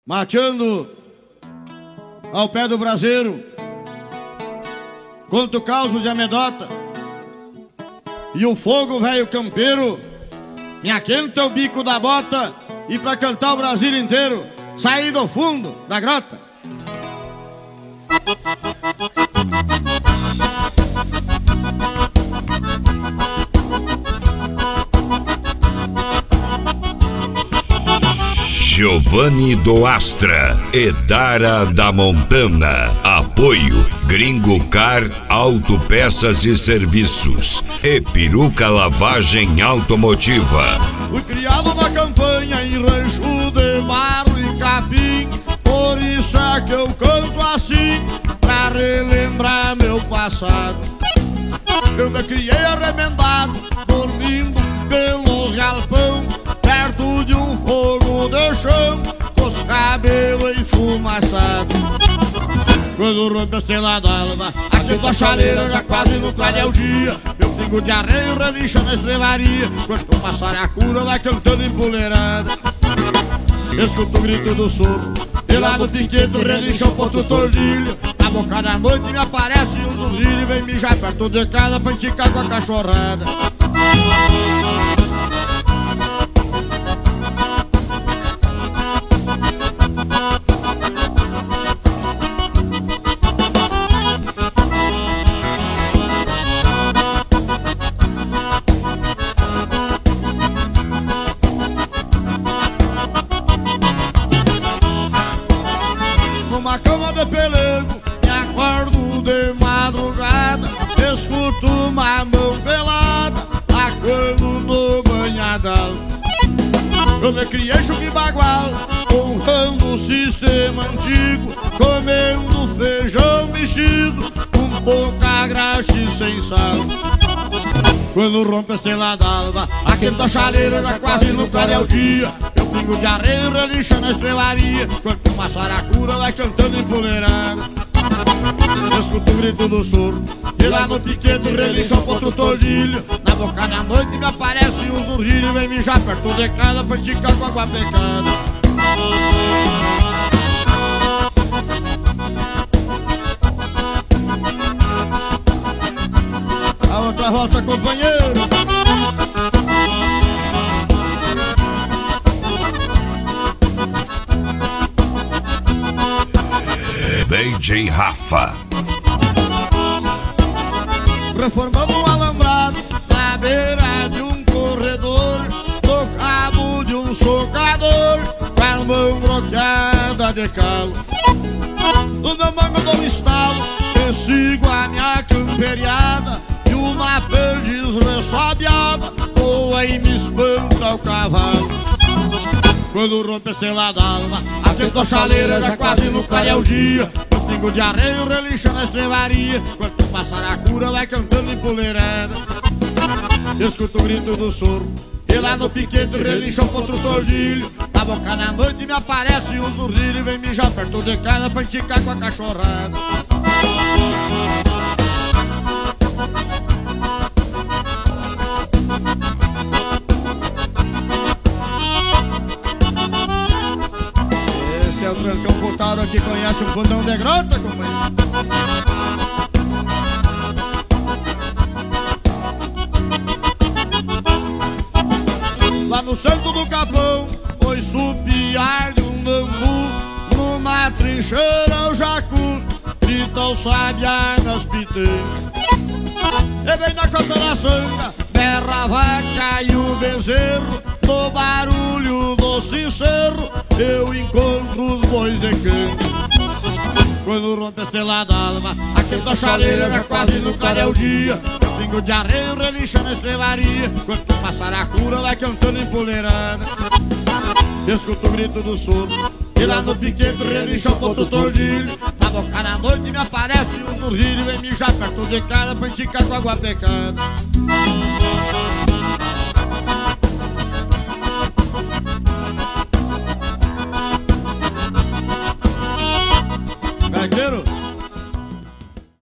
mateando ao pé do braseiro, conto causos de amedota, e o fogo velho campeiro me aquenta o bico da bota, e pra cantar o Brasil inteiro saí do fundo da grota. Giovanni do Astra, Edara da Montana. Apoio Gringo Car Autopeças e Serviços e Peruca Lavagem Automotiva. Fui criado na campanha em rancho de barro e capim, por isso é que eu canto assim, pra relembrar meu passado. Eu me criei arremendado, dormindo pelos galpão, perto de um fogo de chão, com os cabelos enfumaçados. Quando rompe a estrela d'alva, aqui da chaleira, já quase no clarear o dia, meu pingo de arreio relincha na estrevaria, quando o passaracura vai cantando empoleirada. Escuto o grito do sopro, e lá no piqueto relincha o ponto tordilho. Na boca da noite me aparece um zurrilho, vem mijar perto de casa pra enticar com a cachorrada. Numa cama de pelego, me acordo de madrugada, escuto uma mão pelada, tacando no banhadal. Eu me criei chuva bagual, honrando o sistema antigo, comendo feijão mexido, com pouca graxa e sem sal. Quando rompe a estrela d'alva, aquele da chaleira, já quase no clarear o dia, meu pingo de areia relincha na estrelaria, quando uma saracura vai cantando empoleirada. Escuto o grito do surdo, e lá no piquete relincha o ponto tordilho. Na boca da noite me aparece um zurrilho, vem mijar perto de casa pra esticar com água pecada. A outra volta, companheiro. DJ Rafa. Reformando um alambrado na beira de um corredor, no cabo de um socador, com a mão bloqueada de calo. No meu mango dou um estalo, eu sigo a minha camperiada, e uma perdiz ressobiada voa e me espanta o cavalo. Quando rompe a estrela d'alva, aquele da chaleira, já quase no clarear o dia, meu pingo de arreio relincha na estrevaria, quando uma saracura vai cantando empoleirada. Escuto o grito do soro, e lá no piquete relincha o ponto tordilho. Na boca da noite me aparece um zurrilho, vem mijar perto de casa pra enticar com a cachorrada. Esse é o Trancão Potaro que conhece um fundão de grota, companheiro. Lá no centro do capão, foi supiar de um bambu, numa trincheira o jacu grita o sabiá nas piteiras. E vem na costa da sanga, berra a vaca e o bezerro, no barulho do sincero eu encontro os bois de cana. Quando rompe a estrela d'alva, aquele da chaleira, já quase no clarear o dia, meu pingo de arreio relincha na estrevaria, quando uma saracura vai cantando empoleirada. Escuto o grito do surdo, e lá no piquete relincha o ponto tordilho. Na boca da noite me aparece um zurrilho, vem mijar perto de casa pra enticar com água pecada.